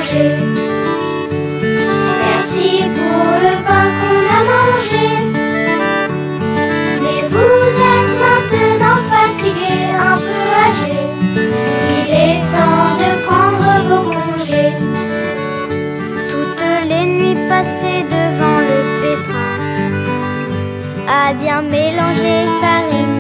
manger. Merci pour le pain qu'on a mangé. Mais vous êtes maintenant fatigué, un peu âgé. Il est temps de prendre vos congés. Toutes les nuits passées devant le pétrin, à bien mélanger farine